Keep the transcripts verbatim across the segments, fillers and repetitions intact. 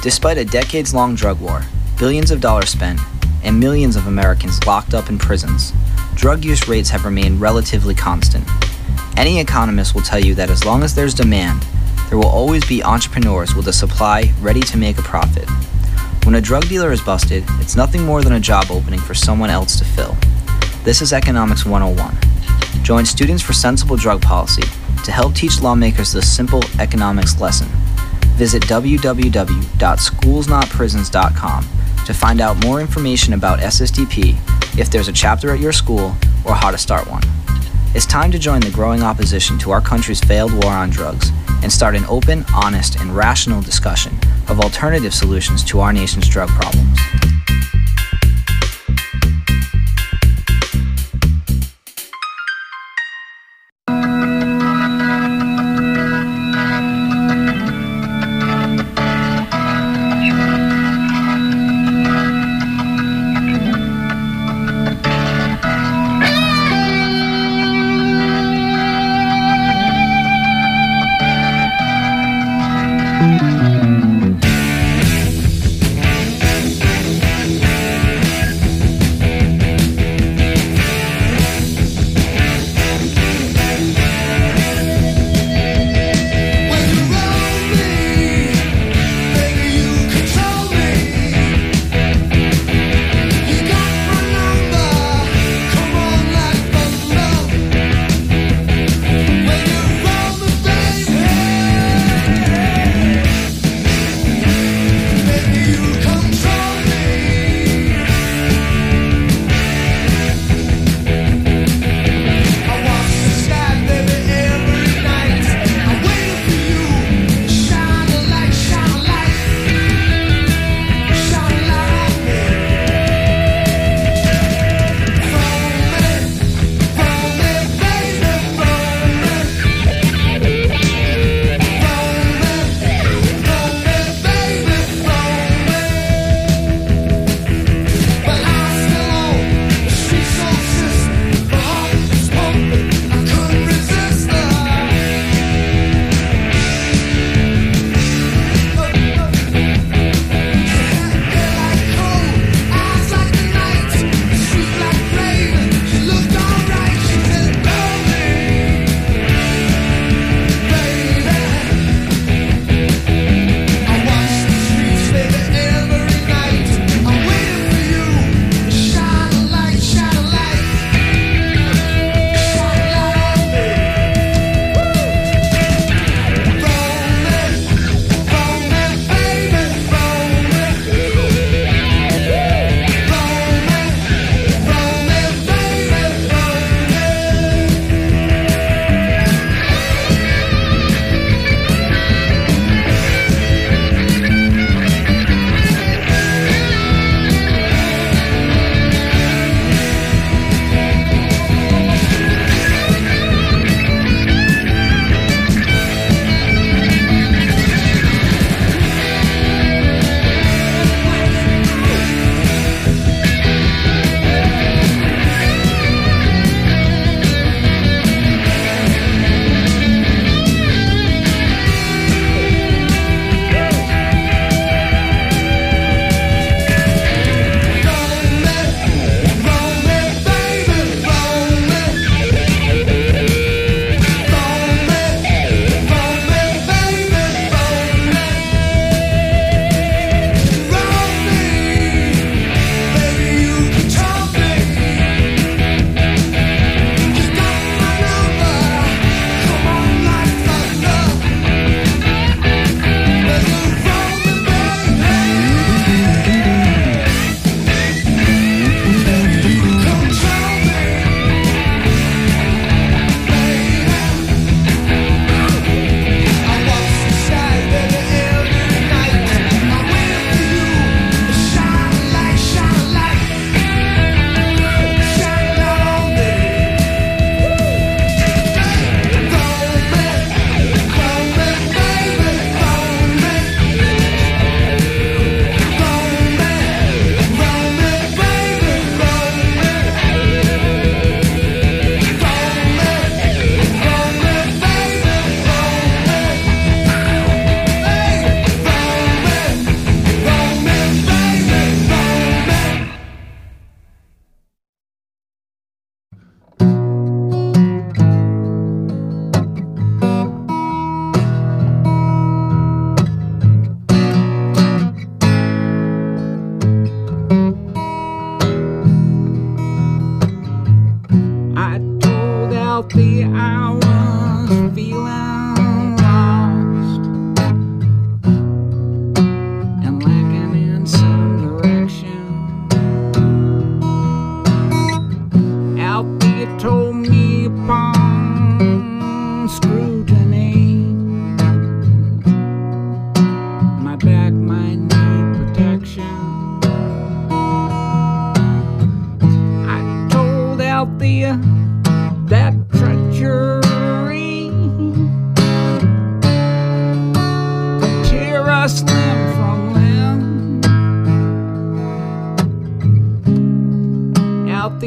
Despite a decades-long drug war, billions of dollars spent, and millions of Americans locked up in prisons, drug use rates have remained relatively constant. Any economist will tell you that as long as there's demand, there will always be entrepreneurs with a supply ready to make a profit. When a drug dealer is busted, it's nothing more than a job opening for someone else to fill. This is Economics one oh one. Join Students for Sensible Drug Policy to help teach lawmakers this simple economics lesson. Visit w w w dot schools not prisons dot com to find out more information about S S D P, if there's a chapter at your school, or how to start one. It's time to join the growing opposition to our country's failed war on drugs and start an open, honest, and rational discussion of alternative solutions to our nation's drug problems.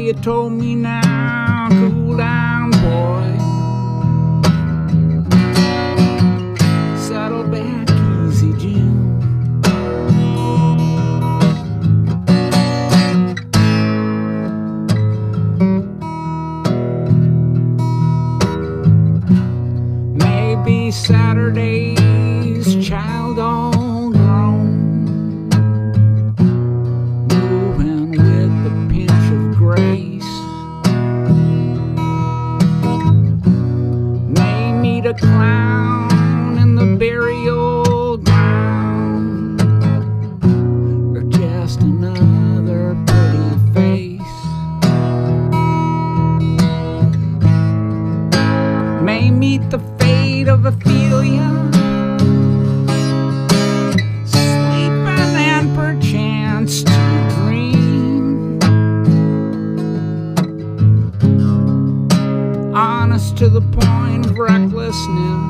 you told me now, cool down, boy. Settle back easy, Jim. Maybe Saturday's child all grown, moving with a pinch of grace. May meet a clown in the burial ground, or just another pretty face. May meet the fate of Ophelia, sleeping and perchance to dream, honest to the point of recklessness,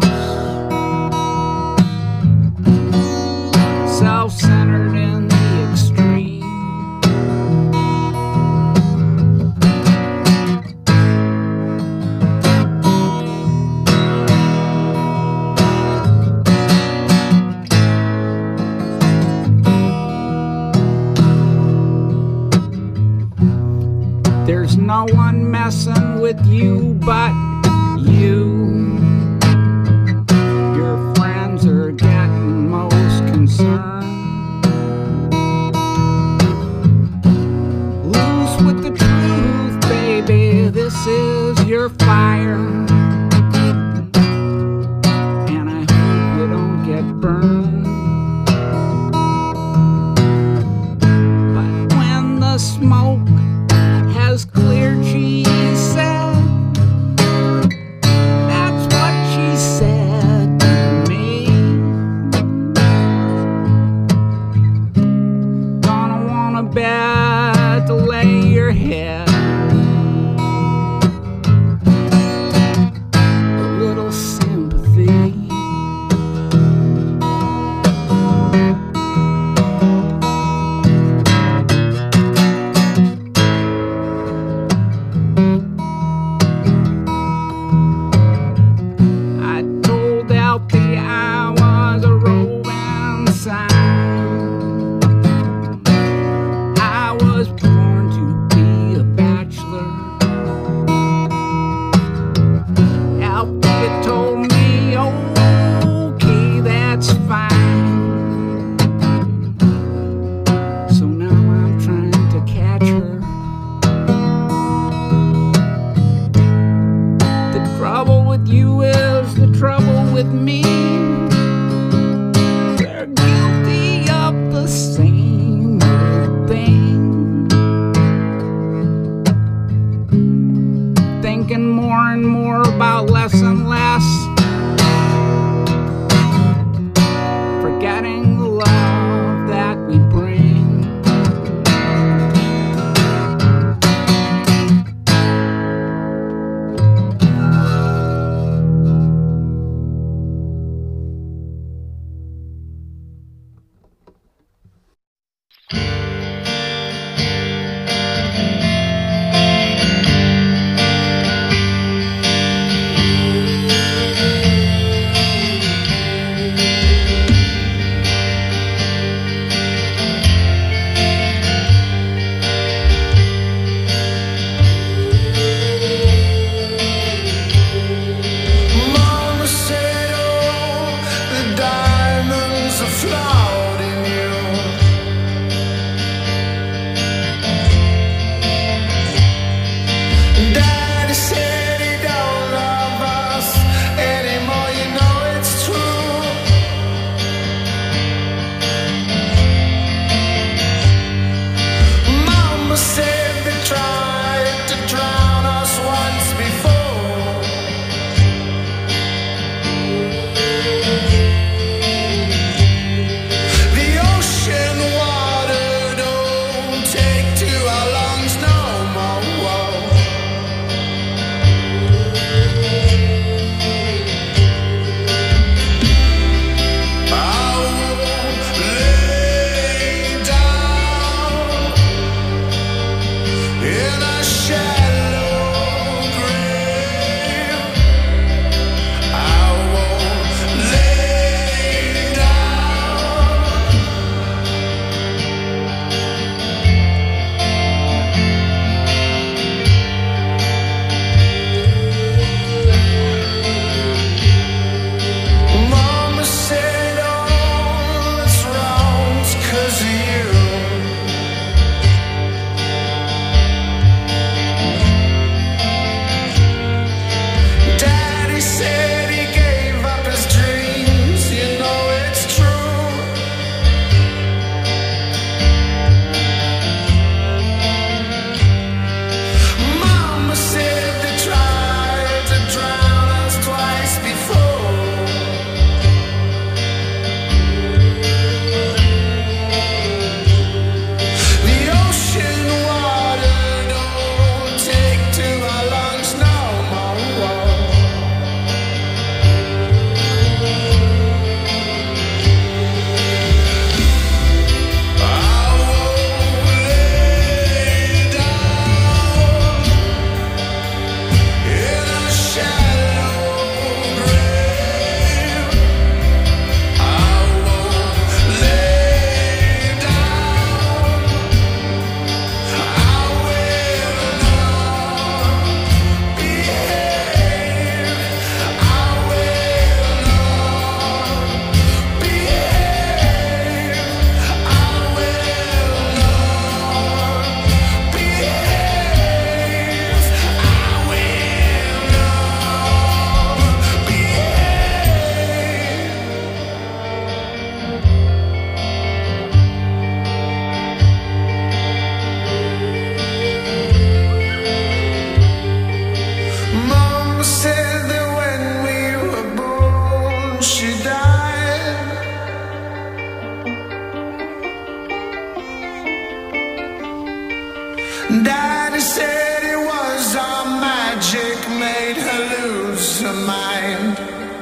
self-centered in the extreme. There's no one messing with you but you. Your friends are getting most concerned. Loose with the truth, baby, this is your fire, and I hope you don't get burned. But when the smoke has cleared, she said, that's what she said to me. Gonna want a bed to lay your head, Daddy said it was our magic made her lose her mind.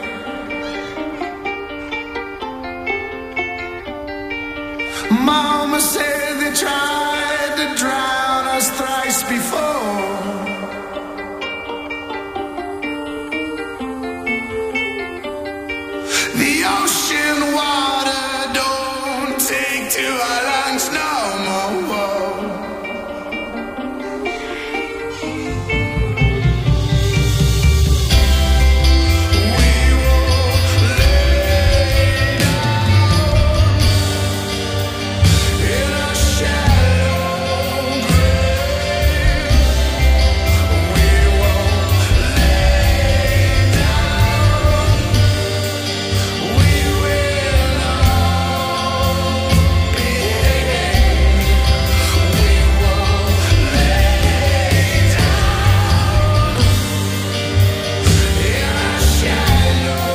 Mama said they tried to drown us thrice before. The ocean water don't take to our lungs no more. We won't lay down in a shallow grave. We won't lay down. We will all behave. We won't lay down in a shallow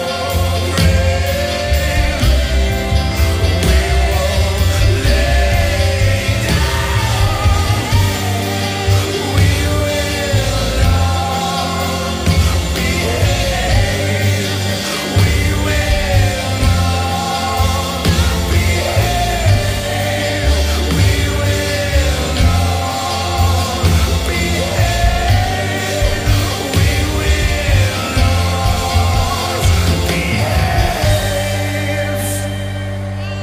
grave. We won't lay down. We will all behave. We will all behave. We will all behave. We will all behave.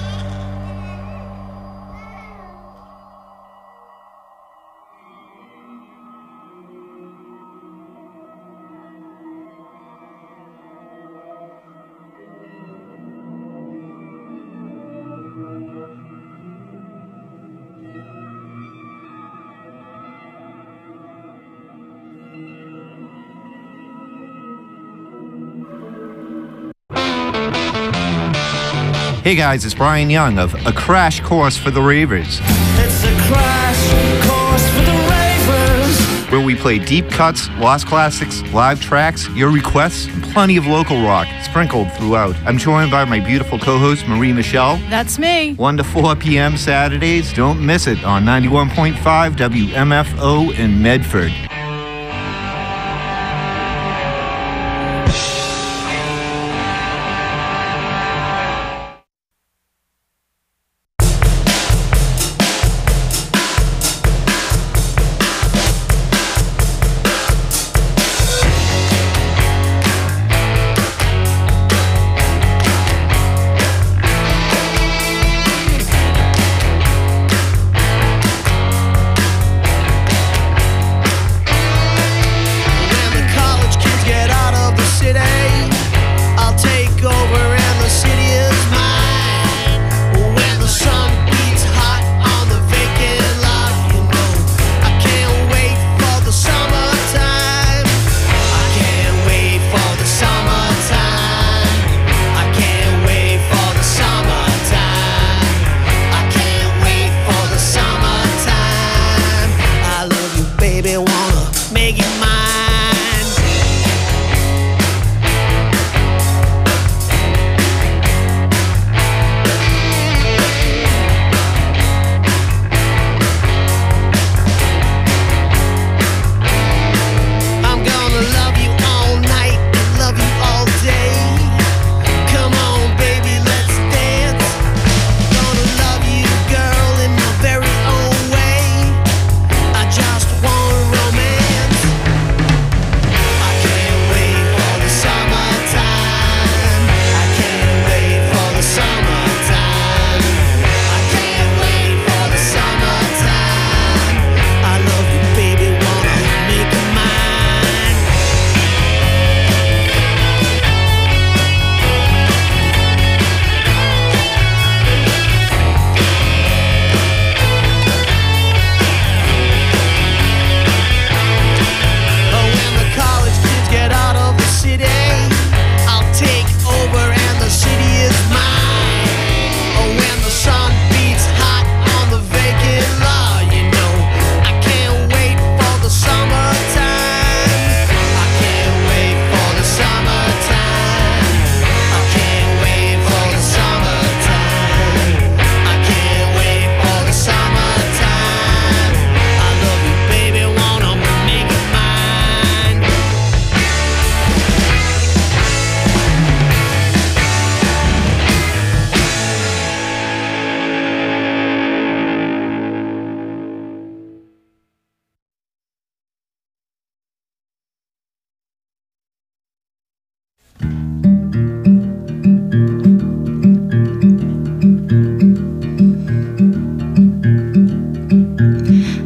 Hey guys, it's Brian Young of A Crash Course for the Ravers, It's a crash course for the ravers. where we play deep cuts, lost classics, live tracks, your requests, and plenty of local rock sprinkled throughout. I'm joined by my beautiful co-host Marie Michelle. That's me. one to four p.m. Saturdays. Don't miss it on ninety-one point five W M F O in Medford.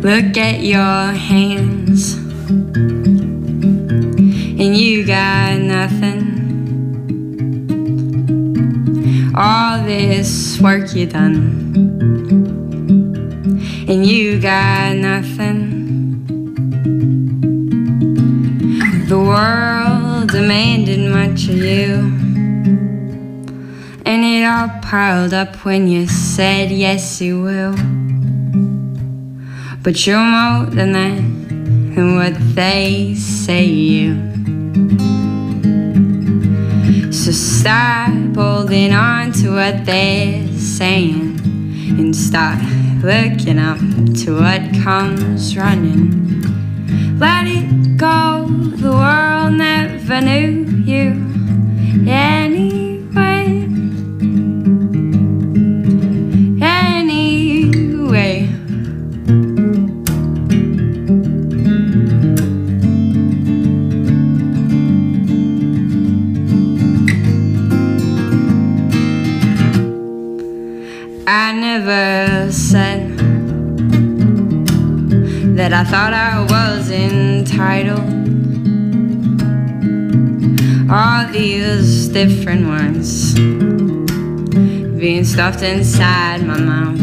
Look at your hands, and you got nothing. All this work you done, and you got nothing. The world demanded much of you, and it all piled up when you said yes you will. But you're more than that, and what they say you. So stop holding on to what they're saying, and start looking up to what comes running. Let it go, the world never knew you anyway. Anyway. I never said that I thought I was entitled. All these different words being stuffed inside my mouth.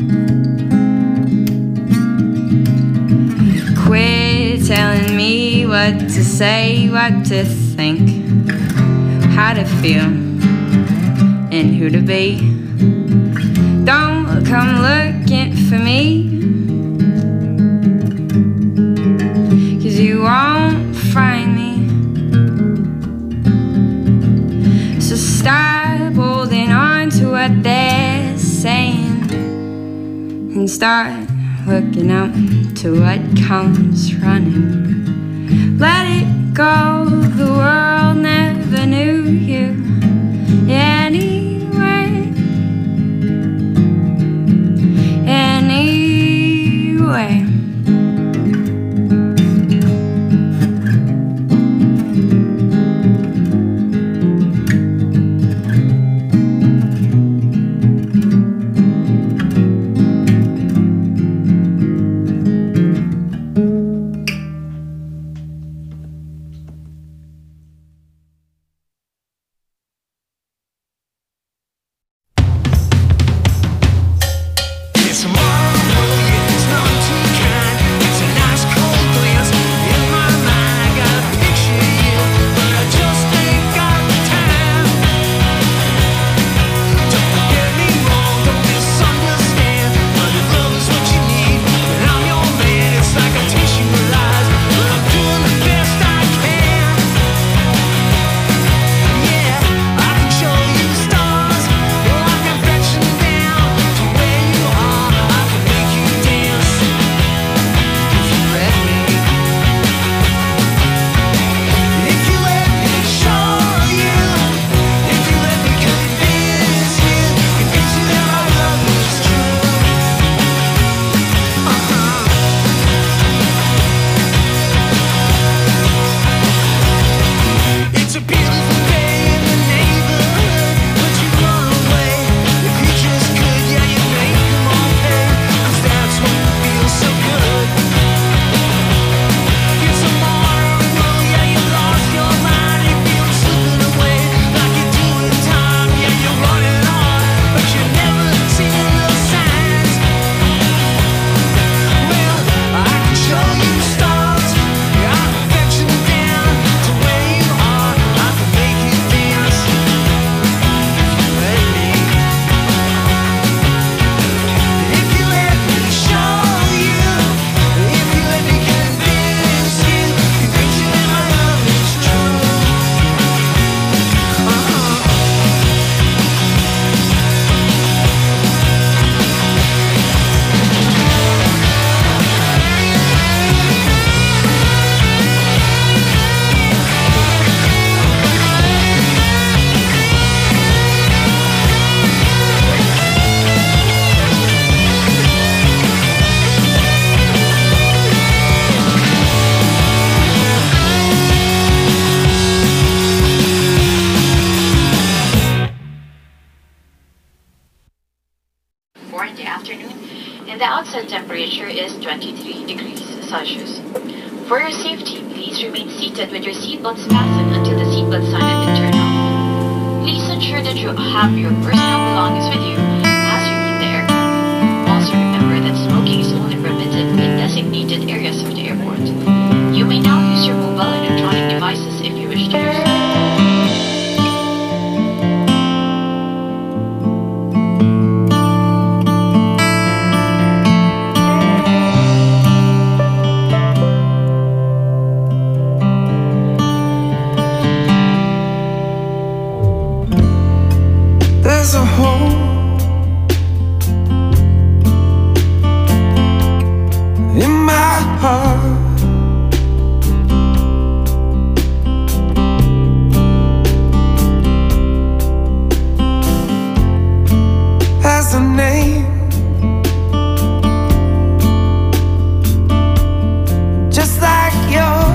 Quit telling me what to say, what to think, how to feel, and who to be. Don't come looking for me, 'cause you won't find me. So stop holding on to what they're saying, and start looking up to what comes running. Let it go, the world never knew you anyway. Anyway. four in the afternoon, and the outside temperature is twenty-three degrees Celsius. For your safety, please remain seated with your seatbelts fastened until the seatbelt sign has been turned off. Please ensure that you have your personal belongings with you as you leave the aircraft. Also remember that smoking is only permitted in designated areas of the airport. You may now use your mobile electronic devices if you wish to use them. There's a hole in my heart. Has a name, just like yours.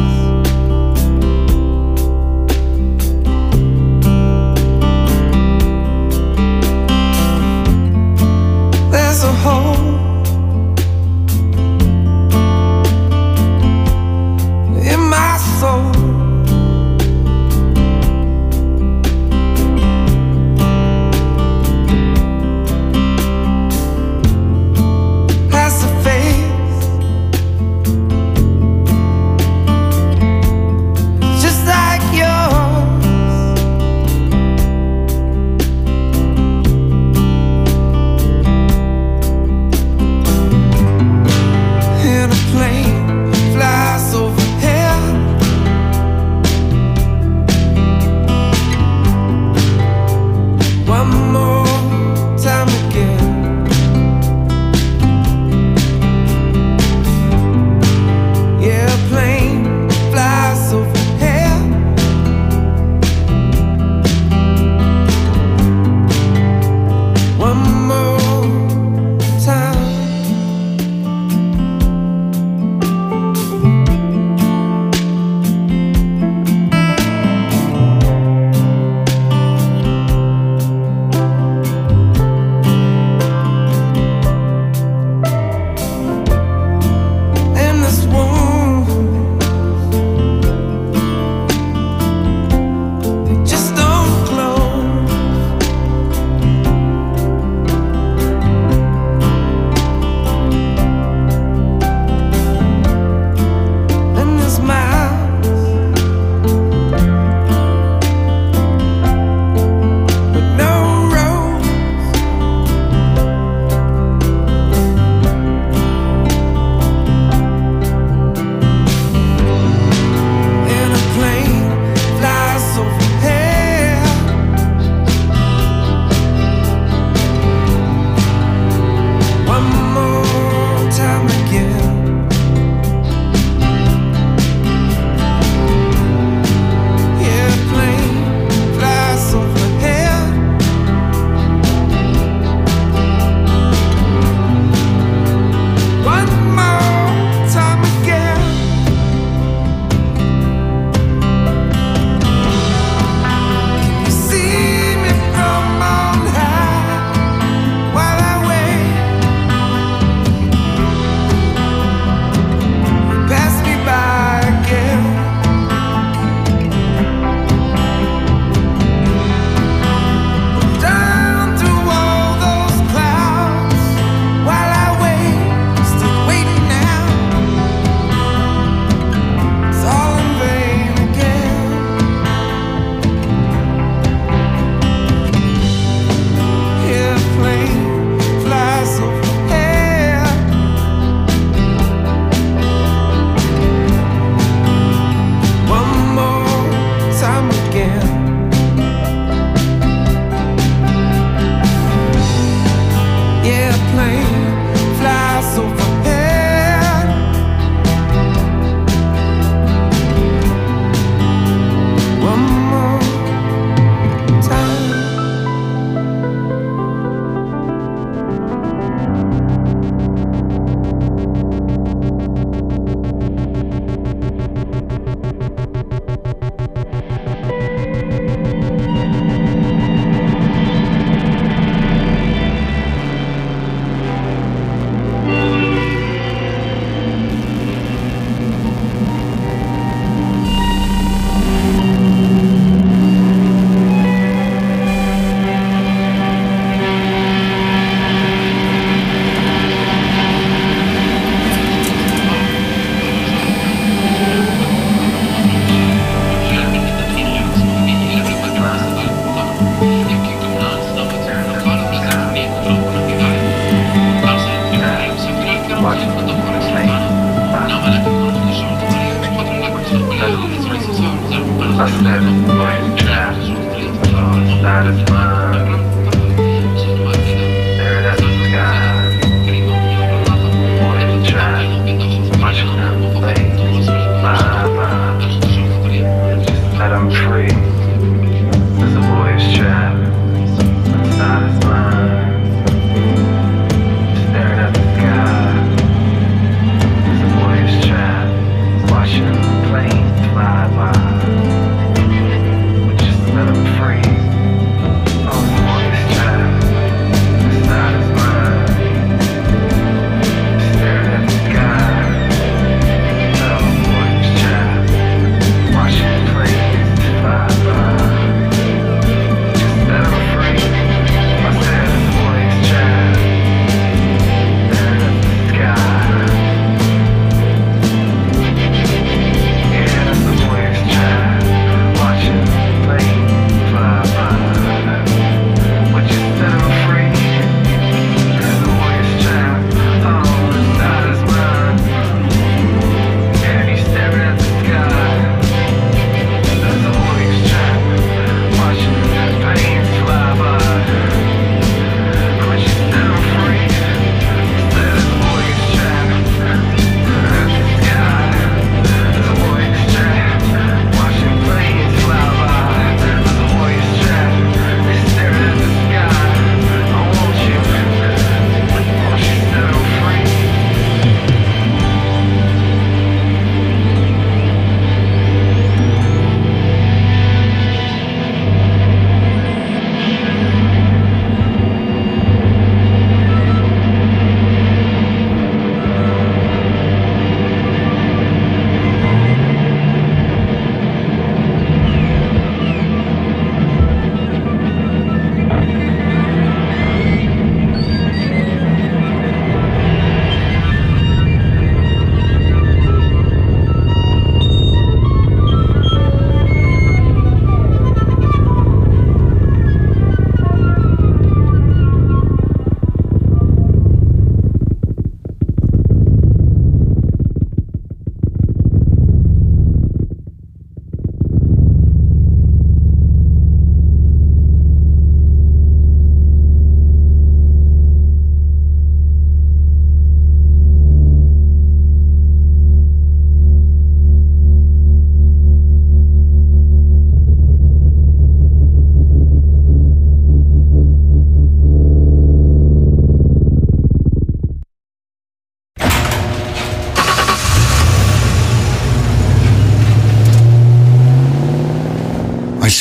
There's a hole in my soul. Has a face, just like yours. In a plane flies overhead, one more time again. Yeah, a plane flies overhead, one more time. In this wound, they just don't close. And this miles with no roads. In a plane flies overhead, one more time again. Yeah, a plane flies overhead, one more time again. Can you see me from on high while I wait? You pass me by again. Down through all those clouds while I wait, still waiting now. It's all in vain again. Yeah, a plane flies overhead, one more time again. Yeah, a plane flies overhead, one more time.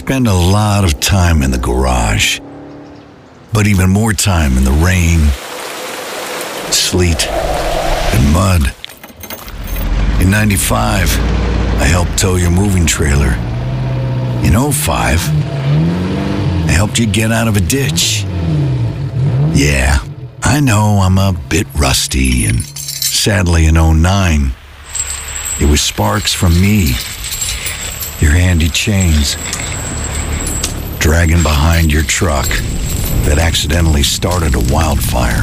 spend a lot of time in the garage, but even more time in the rain, sleet, and mud. In ninety-five, I helped tow your moving trailer. In oh five, I helped you get out of a ditch. Yeah, I know I'm a bit rusty, and sadly in oh nine, it was sparks from me, your handy chains, dragging behind your truck that accidentally started a wildfire.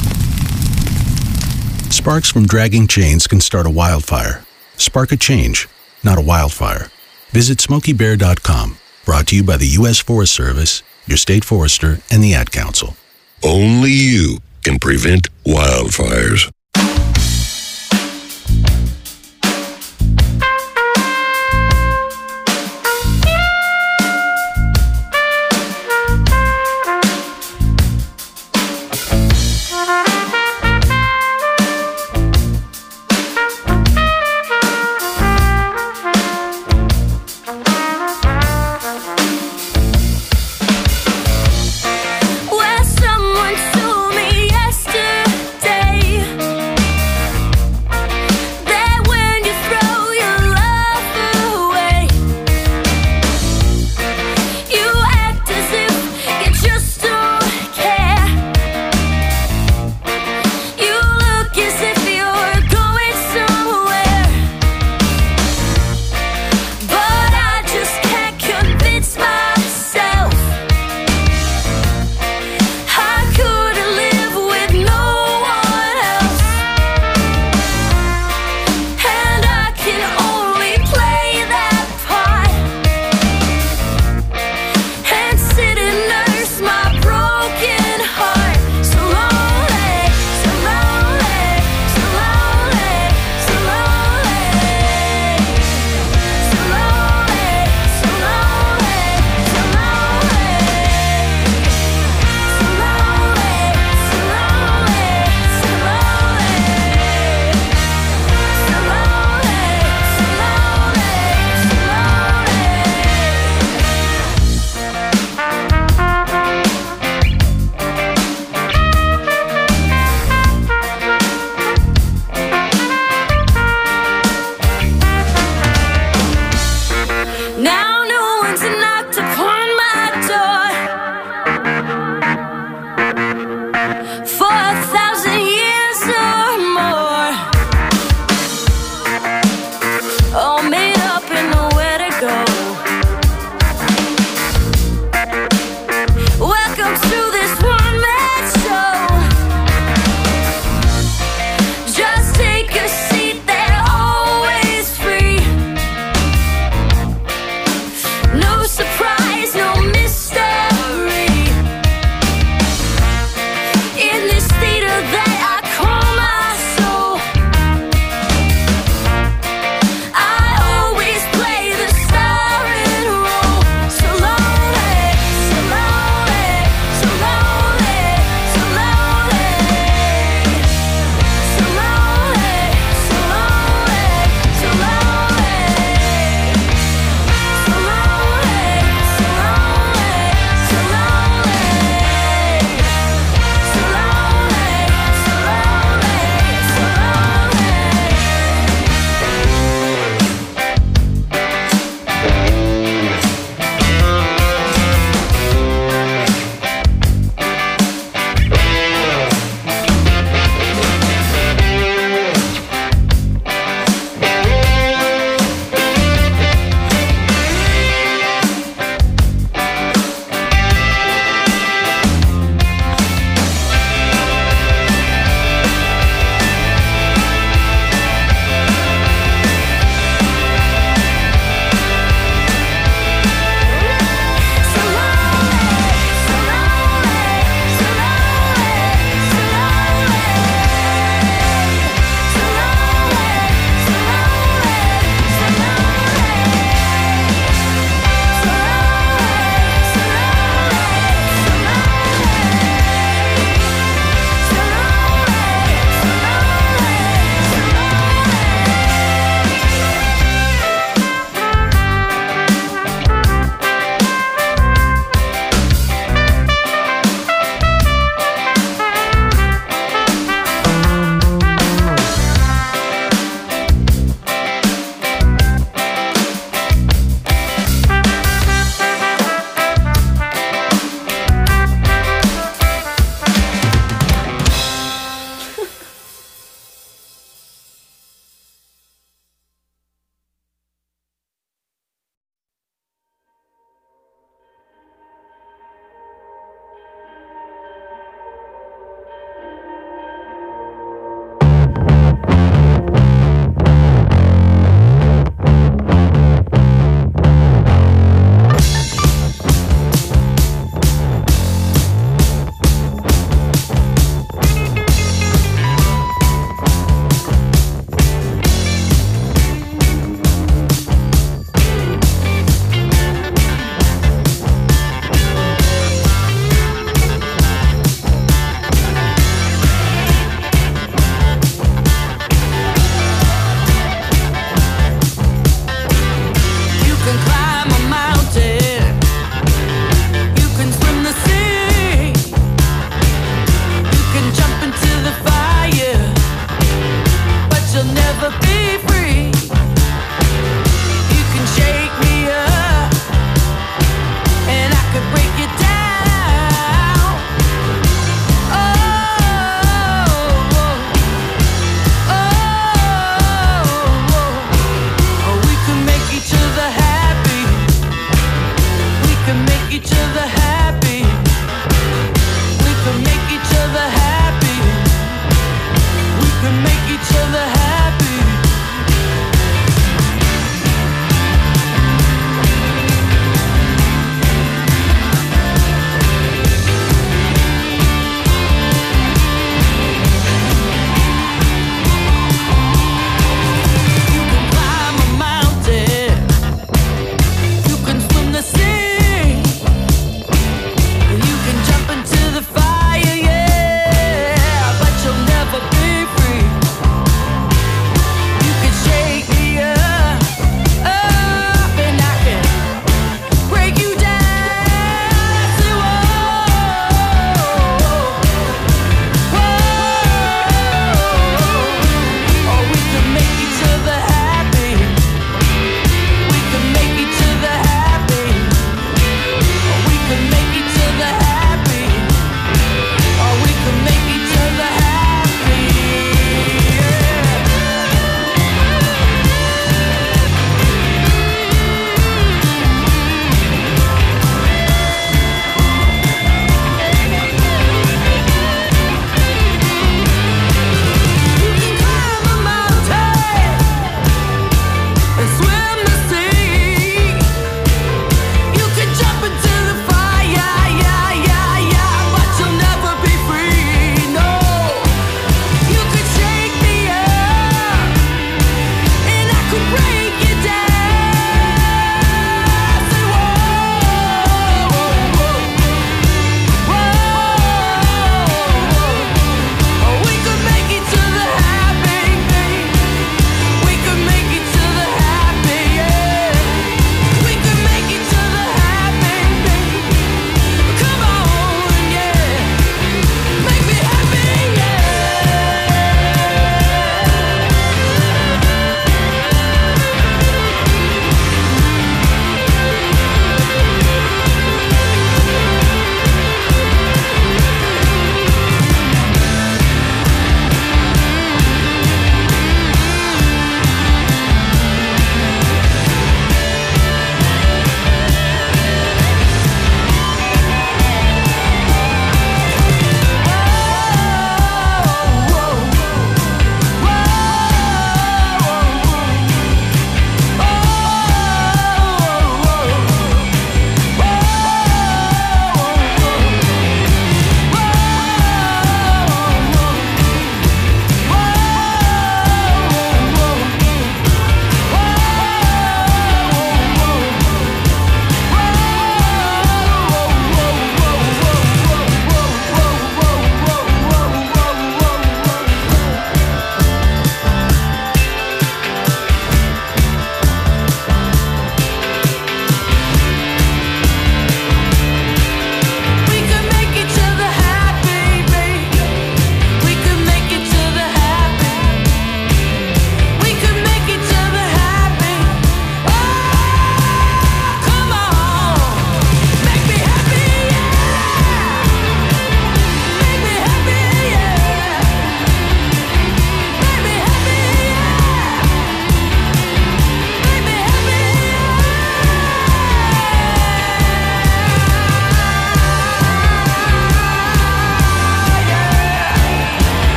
Sparks from dragging chains can start a wildfire. Spark a change, not a wildfire. Visit Smokey Bear dot com. Brought to you by the U S Forest Service, your state forester, and the Ad Council. Only you can prevent wildfires. Well, someone told me yesterday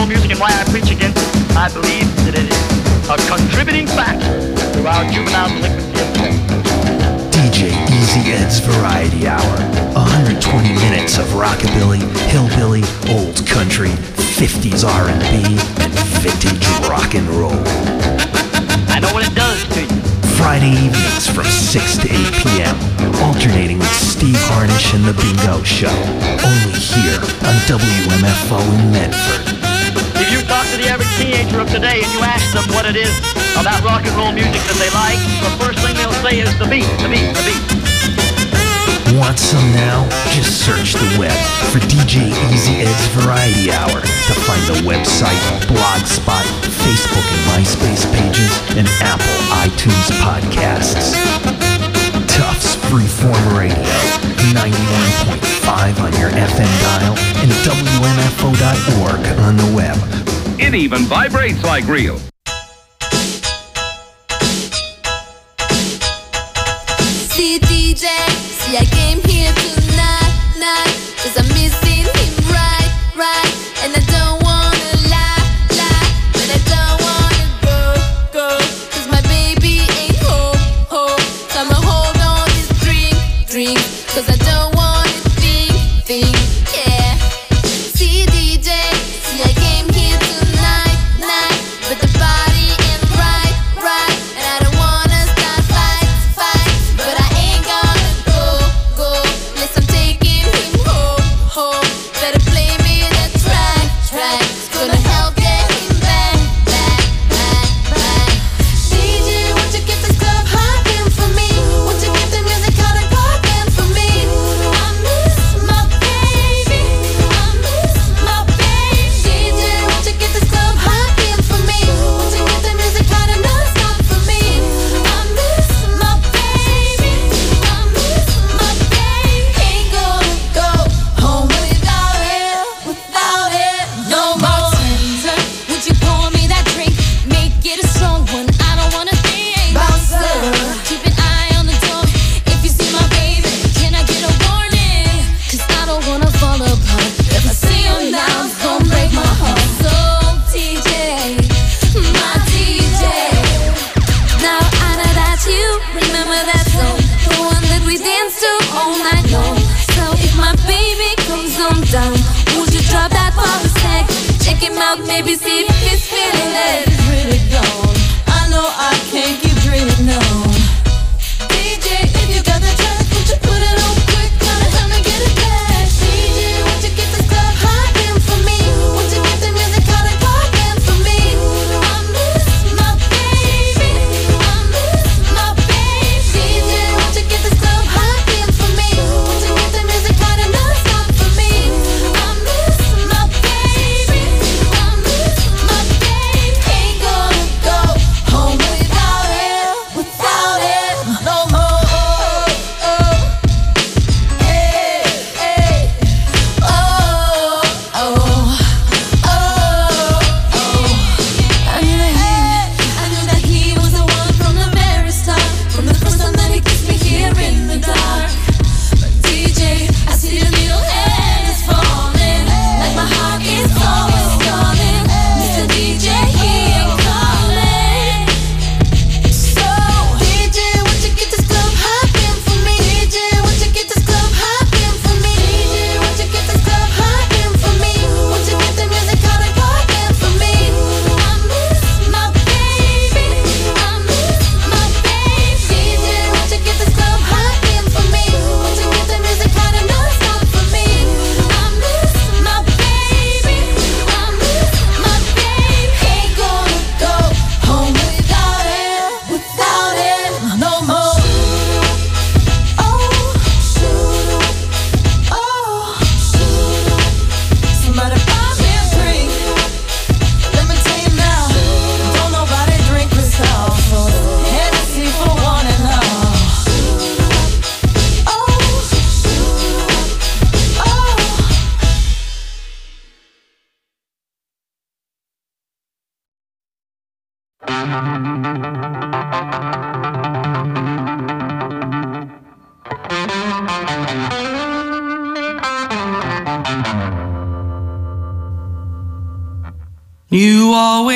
roll music and why I preach against it. I believe that it is a contributing factor to our juvenile delinquency epidemic. D J Easy Ed's Variety Hour. one hundred twenty minutes of rockabilly, hillbilly, old country, fifties R and B, and vintage rock and roll. I know what it does to you. Friday evenings from six to eight p.m. Alternating with Steve Harnish and The Bingo Show. Only here on W M F O in Medford. If you talk to the average teenager of today and you ask them what it is about rock and roll music that they like, the first thing they'll say is the beat, the beat, the beat. Want some now? Just search the web for D J Easy Ed's Variety Hour to find the website, Blogspot, Facebook and MySpace pages, and Apple iTunes podcasts. Tufts Freeform Radio, ninety-one point five on your F M dial, and W M F O dot org on the web. It even vibrates like real. See D J, see I came here tonight, night, cause I'm missing him right, right, and I don't wanna lie, lie, but I don't wanna go, go, cause my baby ain't home, home, so I'ma hold on this drink, drink, cause I don't wanna think, think, yeah. See D J, see I came here tonight, night, but the body ain't right, right, and I don't wanna start fight, fight, but I ain't gonna go, go, unless I'm taking him home, home. Better play me that track, track, it's gonna help get him back, back, back, back. D J, won't you get this club hopping for me? Won't you get the music hot and popping for me? I miss my baby, I miss my baby. D J, won't you get this club hopping for me? Won't you get the music hot and non-stop for me? I miss my baby, I miss my baby. Ain't gonna go home without it, without it no more. Bartender, would you pour me that drink? Make it a strong one, I don't wanna think. Bouncer, keep an eye on the door. If you see my baby, can I get a warning? Cause I don't wanna fall apart. If I see him now, it's gonna break my heart. So D J, my D J, now I know that you remember that song, the one that we danced to all night long. So if my baby comes on down, would you drop that for a sec? Check him out, maybe see if he's feeling it. It's really gone, I know I can't keep dreaming on. D J, if you got the track, would you put it on quick? Gonna help me get it back. D J, won't you get this club hopping for me? Won't you get the music hot and popping for me? I miss my baby, I miss my baby. D J, won't you get this club hopping for me? Won't you get the music hot and non-stop for me? I miss my baby, I miss my baby. Ain't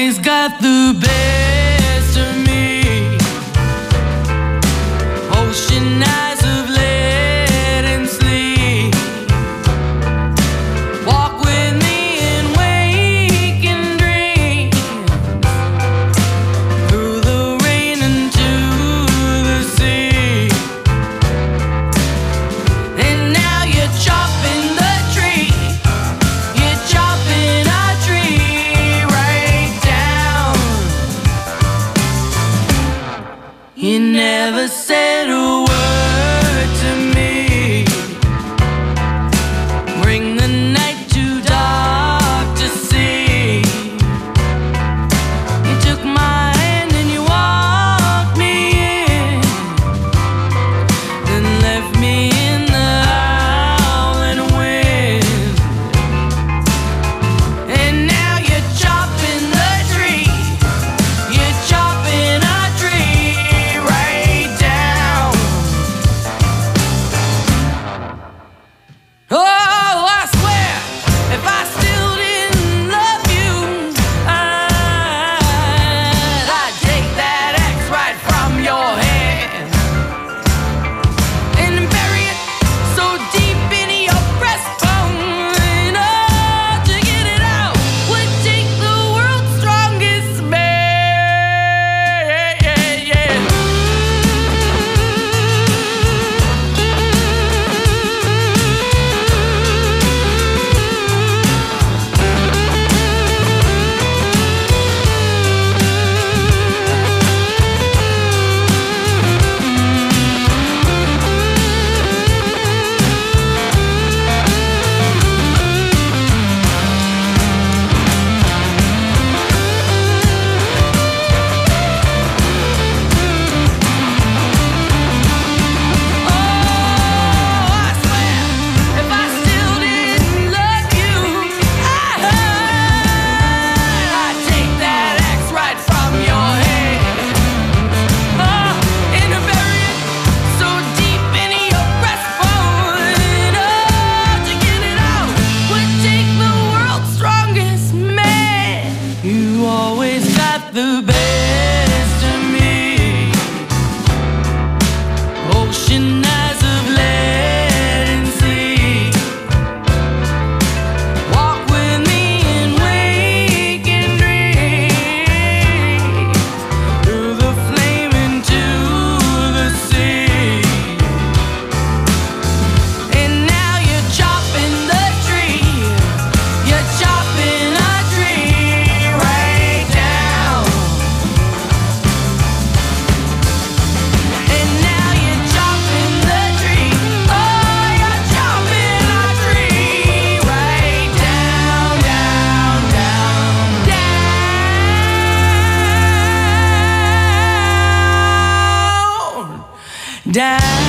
always got the best of me. Ocean eyes of lead and sleep. Walk with me and wake and dream. Through the rain into the sea. And now you're chopping the tree. You're chopping a tree right down. You never said a word to me. Bring the night too dark to see. You took my hand and you walked me in. Then left me in the howling wind. And now you're chopping the tree. You're chopping a tree right down. Oh, I swear, if I still didn't love you, I'd, I'd take that axe right from your hand and bury it so deep into your breastbone. Oh, to get it out would take the world's strongest man. Yeah, yeah. If I still didn't love you, I'd, I'd take that axe right from your hand. Oh, and bury it so deep into your breastbone. Oh, to get it out would take the world's strongest man. You always got the best of me. Ocean eyes of lead and sleep. Walk with me and wake and dream. Through the flame into the sea. And now you're chopping the tree. You're chopping a tree right down. And now you're chopping the tree. Oh, you're chopping a tree right down, down, down, down, down.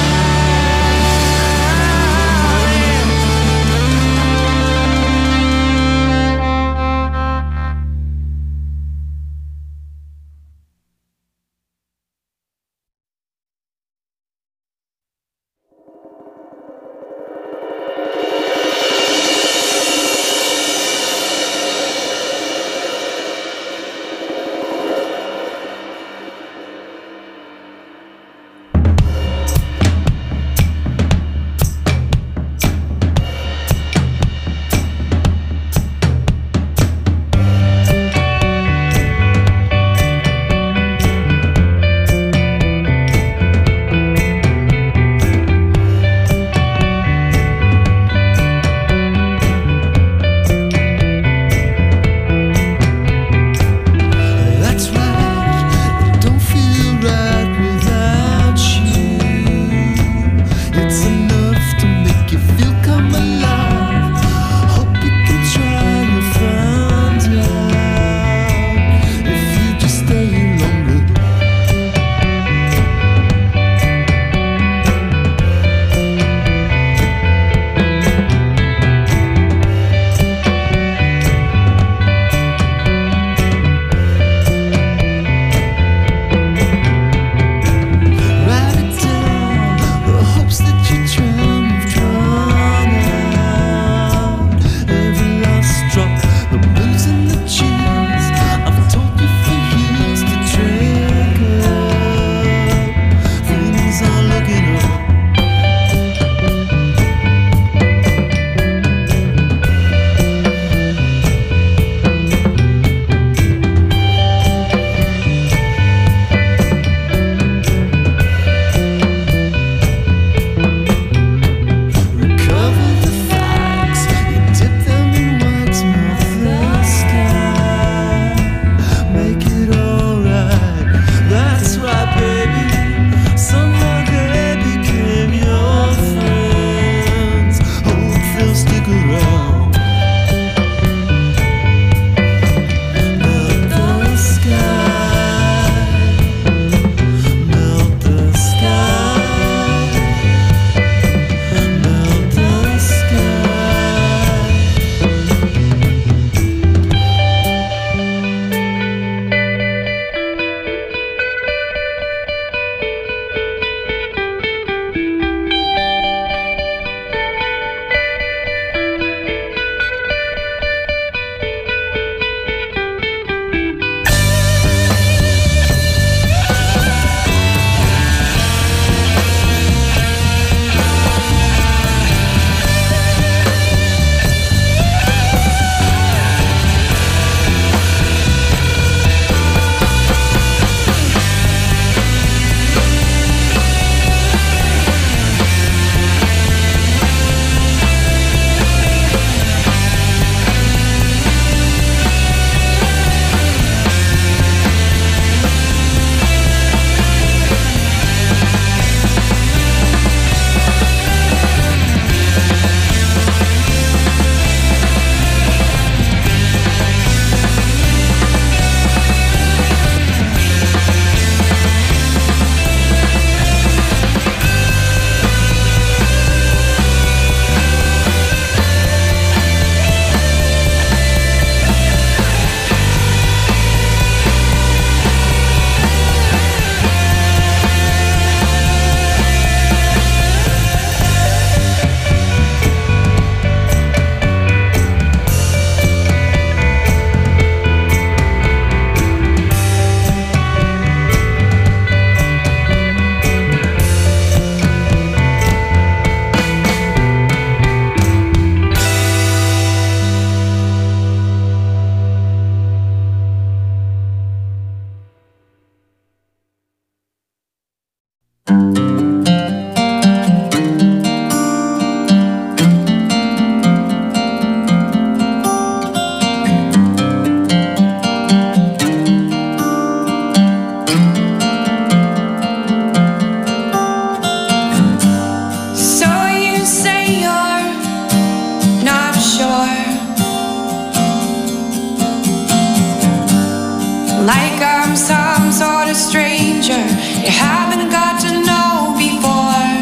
you haven't got to know before.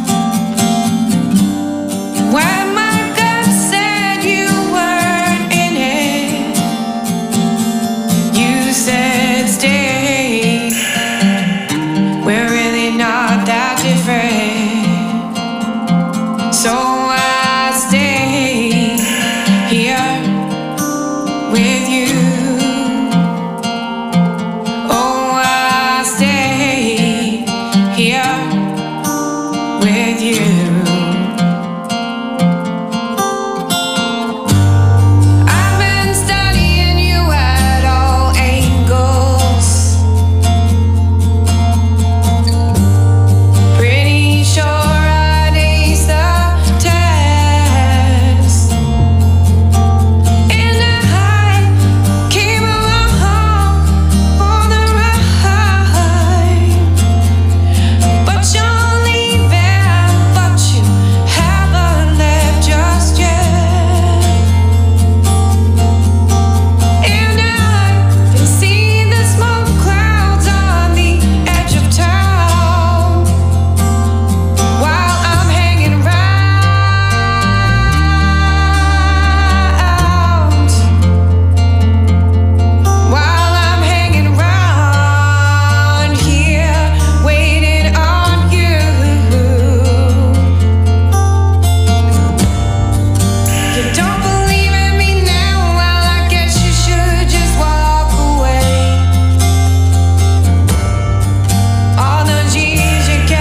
When my gut said you weren't in it, you said stay. We're really not that different, so I stay here with you. Oh, I stay here with you.